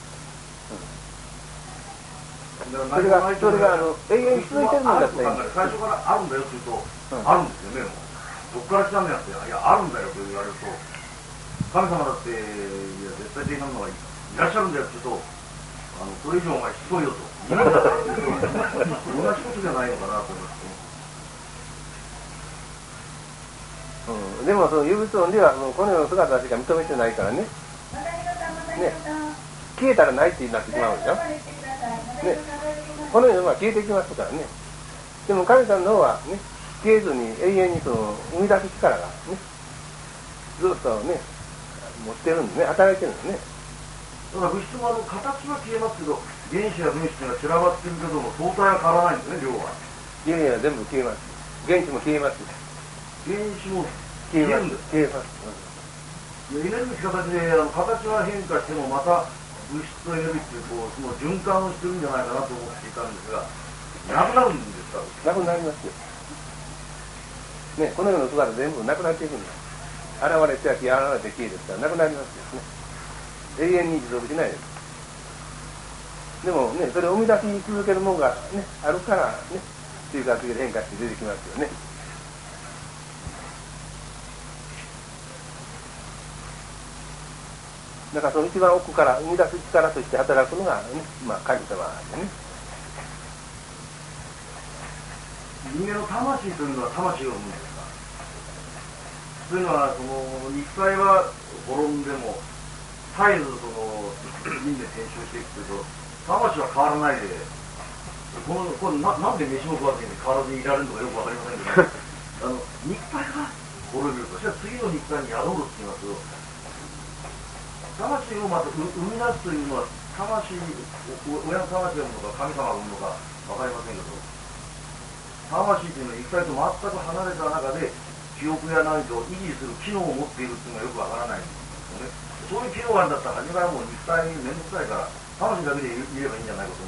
それが永遠に続いてるんだったら最初からあるんだよって言うと、あるんですよね。どこから来たんだよって、いや、あるんだよと言われると、神様だって、いや、絶対的なものがいらっしゃるんだよって言うと、 それ以上お前しつこいよと言うんだから同じことじゃないのかなと思って。 でもその有物論ではこの世の姿しか認めてないからね。消えたらないってなってしまうでしょ。この世は消えてきますからね。でも神様の方はね、消えずに永遠にその生み出す力がね、ずっとね、持ってるんですね、働いてるんですね。 だから物質も形は消えますけど、原子や分子が散らばってるけども、相対は変わらないんですね、量は。 いやいや、全部消えます。原子も消えます。 原子も消えるんです。 消えます。 エネルギーの形で形が変化してもまた物質とエネルギーっていうその循環をしてるんじゃないかなと思っていたんですが、なくなるんですか？ なくなりますよ。ね、この世の姿全部なくなっていくんです。現れては消え、現れて消えですから、なくなりますよね。永遠に持続しないです。でもね、それを生み出し続けるものがね、あるからね、周波数で変化して出てきますよね。だからその一番奥から生み出す力として働くのがね、神様でね。 人間の魂というのは魂を生むんですか？というのはその肉体は滅んでも絶えずその人で転生していくけど、魂は変わらないで、これなんで飯も食わずに変わらずにいられるのかよくわかりませんけど、肉体が滅びると、そしたら次の肉体に宿るって言いますよ。魂をまた生み出すというのは、親の魂を生むのか神様が生むのか分かりませんけど、魂というのは肉体と全く離れた中で記憶や何かを維持する機能を持っているというのがよく分からないんですよね。そういう機能があるんだったら初めからもう肉体に面倒くさいから魂だけでいればいいんじゃないかと思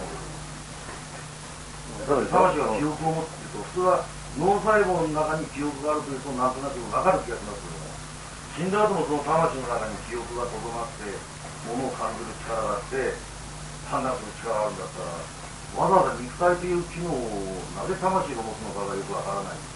うけど、魂は記憶を持っていると普通は脳細胞の中に記憶があるというとなんとなく分かる気がしますけども、死んだ後もその魂の中に記憶がとどまって物を感じる力があって判断する力があるんだったら、わざわざ肉体という機能をなぜ魂が持つのかがよくわからないん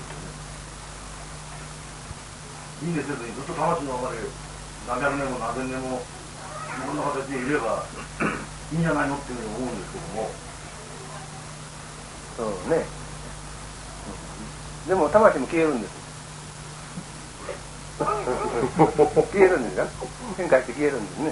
ですよね。いいんですよ、ずっと魂のままで何百年も何千年も自分の形でいればいいんじゃないのっていうふうに思うんですけども。 そうね。でも魂も消えるんです。消えるんですよ。変化して消えるんですね。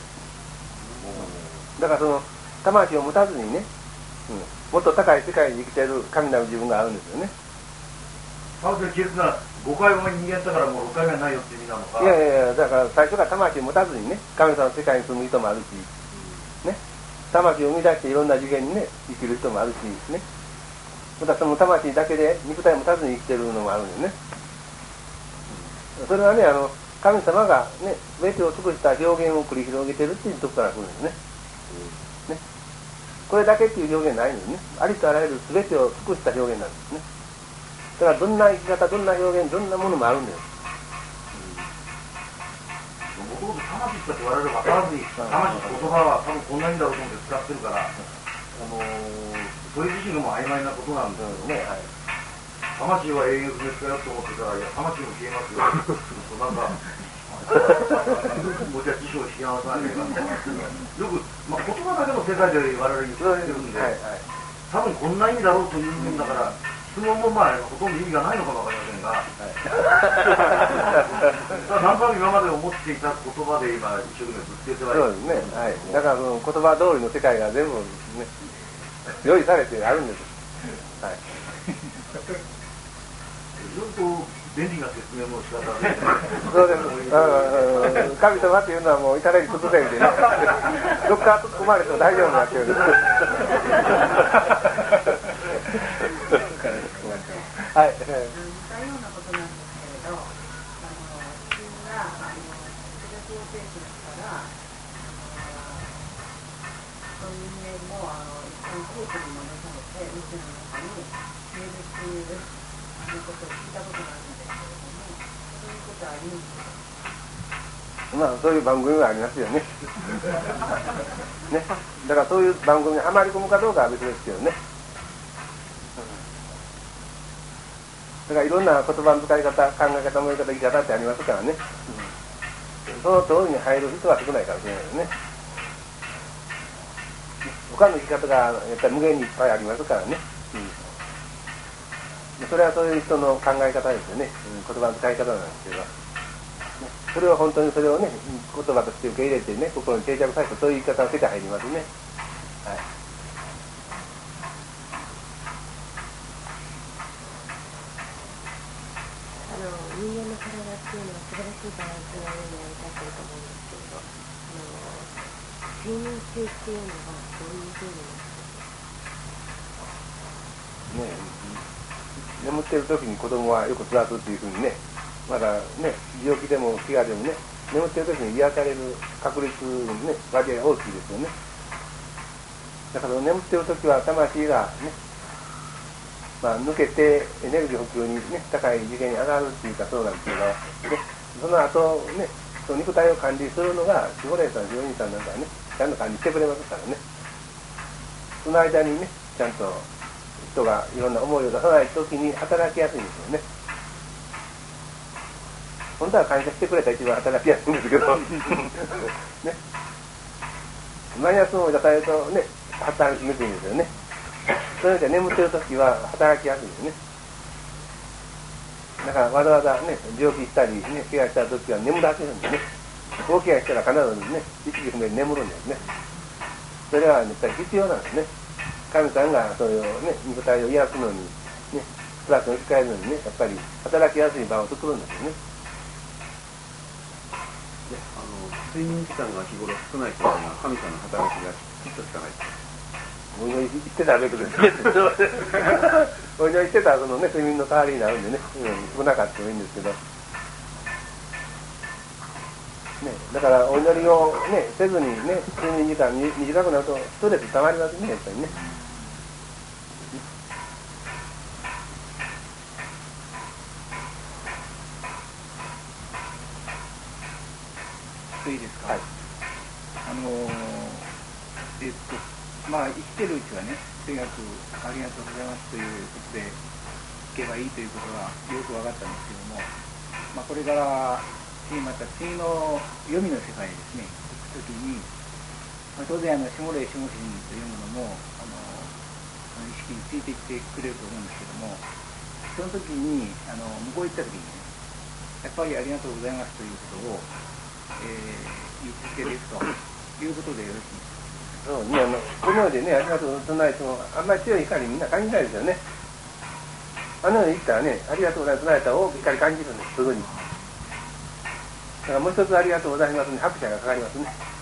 だからその魂を持たずにね、もっと高い世界に生きている神なる自分があるんですよね。 魂が消えるのは5回目人間だからもう6回目はないよって意味なのか。 いやいや、だから最初から魂を持たずにね、神様の世界に住む人もあるし、ね、魂を生み出していろんな次元にね、生きる人もあるしね、またその魂だけで肉体を持たずに生きているのもあるんですね。それはね、神様がね、全てを尽くした表現を繰り広げてるっていうところから来るんですね。ね、これだけっていう表現ないんですね。ありとあらゆる全てを尽くした表現なんですね。だからどんな生き方、どんな表現、どんなものもあるんです。 もともと魂って我々分からずに、魂って言葉は多分こんなにだろうと思って使ってるから、それ自身がもう曖昧なことなんですけどね。魂は永遠不滅だよと思ってたら、いや、魂も消えますよ。なんか、もうじゃあ辞書を引き合わさないといけない。よく、言葉だけの世界で我々言ってるんで、多分こんな意味だろうという分だから、質問もほとんど意味がないのかもわかりませんが、なんとなく今まで思っていた言葉で今、一生懸命ぶつけてはいる。 そうですね。はい。だからその言葉通りの世界が全部ね、用意されてあるんです。はい。 ずっと便利な説明の仕方で、 そうです。神様っていうのはもう至れり突然でね、どっか突っ込まれても大丈夫なっていう。はい。 似たようなことなんですけれど、自分が哲学を提起ですから、人間も一旦コートに戻されて、宇宙の中に消えるっていうことを聞いたことがあるんですけれども、そういうことはありますか？ そういう番組はありますよね。ね。だからそういう番組にはまり込むかどうかは別ですけどね。だからいろんな言葉の使い方、考え方、思い方、生き方ってありますからね。その通りに入る人は少ないかもしれないですね。 他の生き方がやっぱり無限にいっぱいありますからね、それはそういう人の考え方ですよね、言葉の使い方なんですけど、それを本当にそれをね言葉として受け入れてね心に定着させてそういう言い方が世界入りますね。はい。 人間の体っていうのは素晴らしいバランスの上に成り立っていると思うんですけれど、睡眠中っていうのはどういうふうになっているんですか？ 眠ってる時に子供はよく育つっていうふうにね、まだね病気でも怪我でもね眠ってる時に癒される確率のね割合が大きいですよね。だから眠ってる時は魂がね、抜けてエネルギー補給にね高い次元に上がるっていうかそうなんですけど、ね、その後ねその肉体を管理するのが守護霊さん守護人さんなんかねちゃんと管理してくれますからね。その間にねちゃんと人がいろんな思いを出さない時に働きやすいんですよね。本当は感謝してくれたら一番働きやすいんですけどね、マイナスの思い出されるとね働きにくいんですよね。そういう意味で眠ってる時は働きやすいですね。だからわざわざね病気したりね怪我した時は眠らせるんでね、大怪我したら必ずね意識不明に眠るんですね。それはやっぱり必要なんですね。神さんがそういうね肉体を癒すのにねプラスに置き換えるのにねやっぱり働きやすい場を作るんですよね。 睡眠時間が日頃少ない人は神様の働きがきちっとしかない。 お祈りしてたらべくですね。お祈りしてたらそのね睡眠の代わりになるんでね、少なかったもいいんですけど。ね、だからお祈りをねせずにね睡眠時間短くなるとストレス溜まりますねやっぱりね。 いいですか。はい、生きてるうちはねとにかくありがとうございますということでいけばいいということがよく分かったんですけども、これからまた次の読みの世界ですね行くときに、当然守護霊守護神というものも意識についてきてくれると思うんですけども、その時に向こう行った時にねやっぱりありがとうございますということを言い続けるということでよろしいですか。 この世でねありがとう唱えてもあんまり強い怒りみんな感じないですよね。あの世に行ったらねありがとうございます唱えたら大きい怒り感じるんですすぐに。だからもう一つありがとうございますに拍手がかかりますね。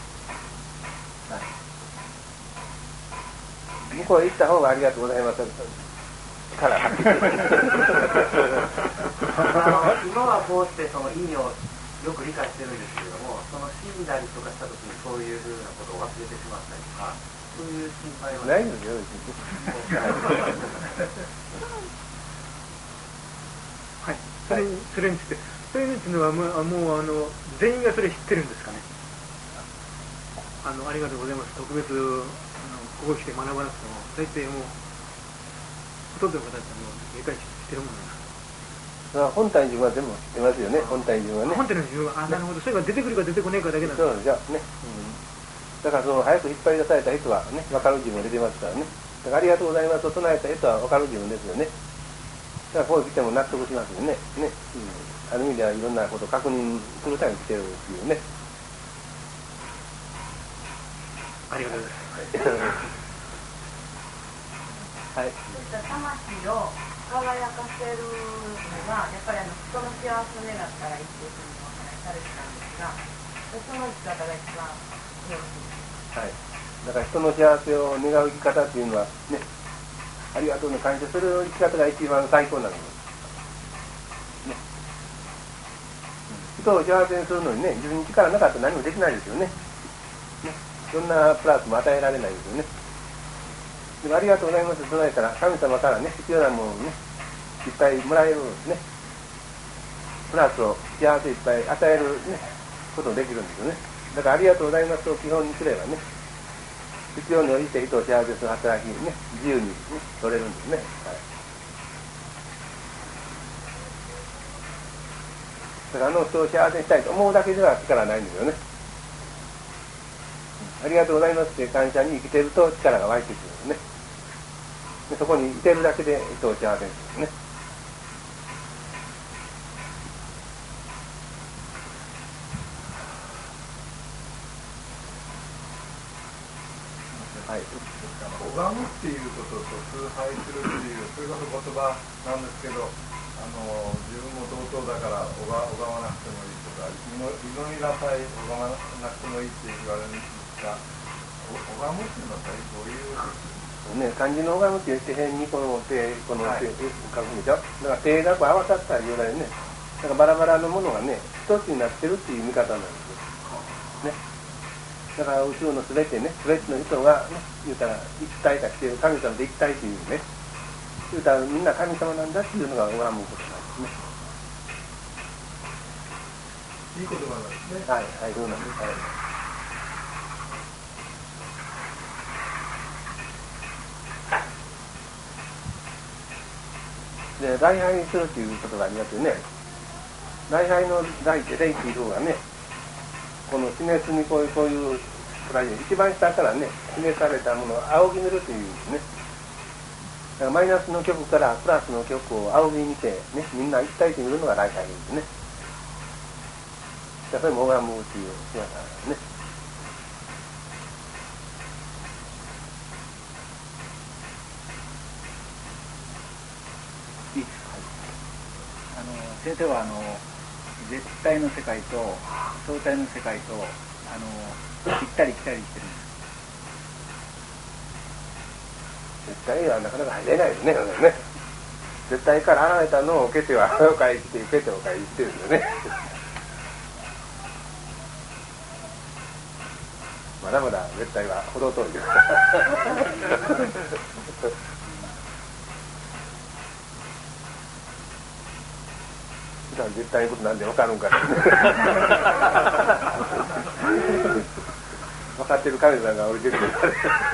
向こうへ行った方がありがとうございますから発揮する。 今はこうしてその意味をよく理解してるんですけれども、その死んだりとかした時にそういうふうなことを忘れてしまったりとか、そういう心配はないんですよ。 はい。それについて、そういうのはもう全員がそれ知ってるんですかね。ありがとうございます。特別ここ来て学ばなくても大体もうほとんどの方たちはもう理解してるものなんです。 本体自分は全部知ってますよね。本体自分はね。 本体の自分はなるほど。それが出てくるか出てこないかだけなんです。 そうじゃね。だからその早く引っ張り出された人はね分かる自分が出てますからね。だからありがとうございますと唱えた人は分かる自分ですよね。だからこう来ても納得しますよね。ある意味ではいろんなことを確認するために来てるっていうね。 ありがとうございます。 はい。そういった魂を輝かせるのがやっぱり人の幸せを願ったらいいっていうふうにお話しされてたんですが、その生き方が一番よろしいですか。 はい。だから人の幸せを願う生き方っていうのはね、ありがとうの感謝する生き方が一番最高なのです。ね。人を幸せにするのにね、自分に力なかったら何もできないですよね。そんなプラスも与えられないですよね。でもありがとうございますと唱えたら神様からね必要なものをねいっぱいもらえるねプラスを幸せいっぱい与えるねことができるんですよね。だからありがとうございますと基本にすればね必要に応じて人を幸せにする働きにね自由に、ね、取れるんですね。はい。だから人を幸せにしたいと思うだけでは力ないんですよね。あありがとうございますっていう感謝に生きてると力が湧いてくるんですね。でそこにいてるだけで人を幸せにするんですね。はい、 拝むっていうことと崇拝するっていうそれこそ言葉なんですけど、自分も同等だから拝まなくてもいいとか、祈りなさい拝まなくてもいいって言われるんですが、拝むっていうのはどういうね、漢字の拝むって言って変にこの手書くんでしょ。だから手がこう合わさったら言うられね、だからバラバラのものがね一つになってるっていう見方なんですよね。だから後ろのすべてね、すべての人が、ね、言うたら一体化している神様で一体というね、言うたらみんな神様なんだっていうのが拝むことなんですね。 いい言葉なんですね。 はい、はい、そうなんです。はい、で、礼拝するということがありますよね。礼拝の礼って礼っていう方がね、この地熱にこういう一番下からね、示されたものを仰ぎ見るというね、だからマイナスの極からプラスの極を仰ぎ見て、ね、みんな一体と見るのが礼拝ですね。それも拝むという姿ですね。 いいですか。先生は絶対の世界と相対の世界と行ったり来たりしてるんです。 絶対はなかなか入れないですね。絶対から離れたのを受けてはお返して受けてお返してるんでね。まだまだ絶対は程遠いです。絶対のことなんで分かるんかな。分かってる神様が降りてくるから。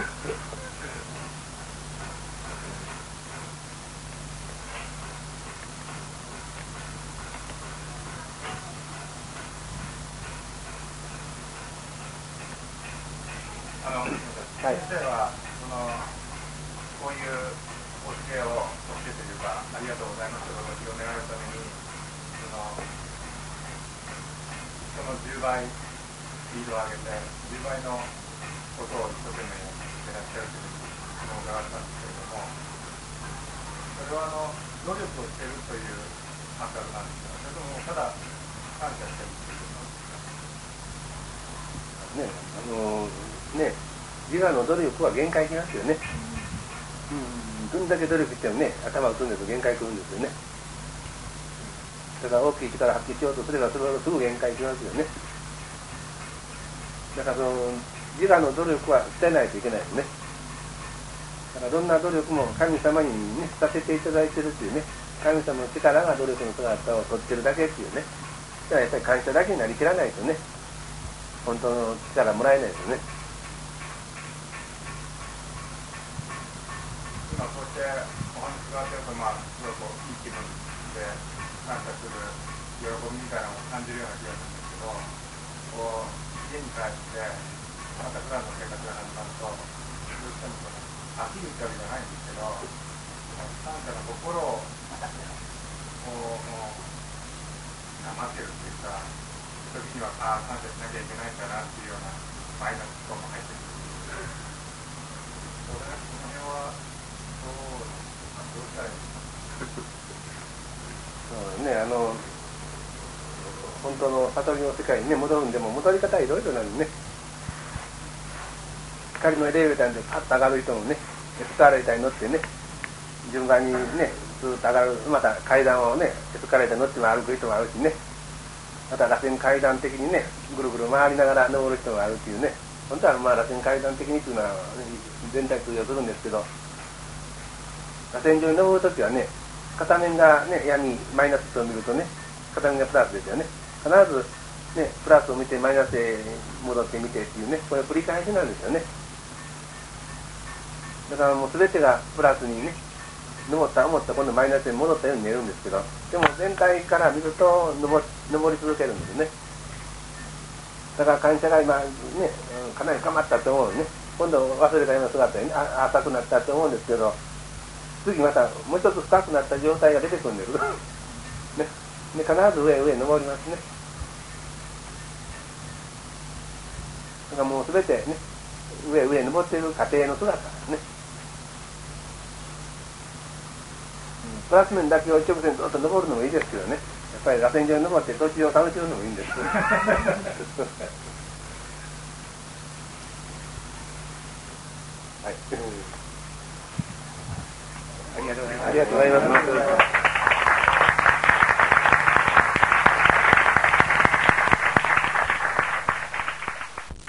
先生はこういう教えを教えというかありがとうございますということを広められるためにその10倍スピードを上げて10倍のことを一生懸命してらっしゃるというのを伺ったんですけれども、それは努力をしているという感覚なんですか、それともただ感謝しているということなんですか。 ね、自我の努力は限界きますよね。どんだけ努力してもね、頭を打つんですと限界くるんですよね。だから大きい力を発揮しようとすればそれはすぐ限界きますよね。だから自我の努力は捨てないといけないですね。だからどんな努力も神様にね、させていただいてるっていうね、神様の力が努力の姿を取ってるだけっていうね。だからやっぱり感謝だけになりきらないとね、本当の力もらえないですよね。 今こうしてお話があってると、すごくいい気分で感謝する喜びみたいなのを感じるような気がするんですけど、家に帰ってまた普段の生活が始まるとどうしても飽きるってわけじゃないんですけど、感謝の心を待ってるっていうか、時には感謝しなきゃいけないんだなっていうようなマイナス思考も入ってくる。その辺はどうしたらいいですか。 そうね、本当の悟りの世界にね戻るんでも戻り方はいろいろなんでね、光のエレベーターでパッと上がる人もね、エスカレーターに乗ってね順番にねずっと上がる、また階段をねエスカレーターに乗っても歩く人もあるしね、また螺旋階段的にねぐるぐる回りながら登る人もあるっていうね、本当は螺旋階段的にっていうのは全体通用するんですけど、螺旋状に登るときはね、片面がね闇マイナスを見るとね、片面がプラスですよね。必ずねプラスを見てマイナスへ戻ってみてっていうね、これ繰り返しなんですよね。だからもう全てがプラスにね登った思った今度マイナスに戻ったように見えるんですけど、でも全体から見ると登り続けるんですね。だから感謝が今ねかなりかまったと思うね。今度忘れたような姿に、ね、浅くなったと思うんですけど、次またもう一つ深くなった状態が出てくるんです。ね、で必ず上に登りますね。だからもうすべてね、上に登っている過程の姿ですね。プラス面だけを一直線ずっと登るのもいいですけどね、やっぱり螺旋状に登って土地を楽しむのもいいんです。はい、ありがとうございます。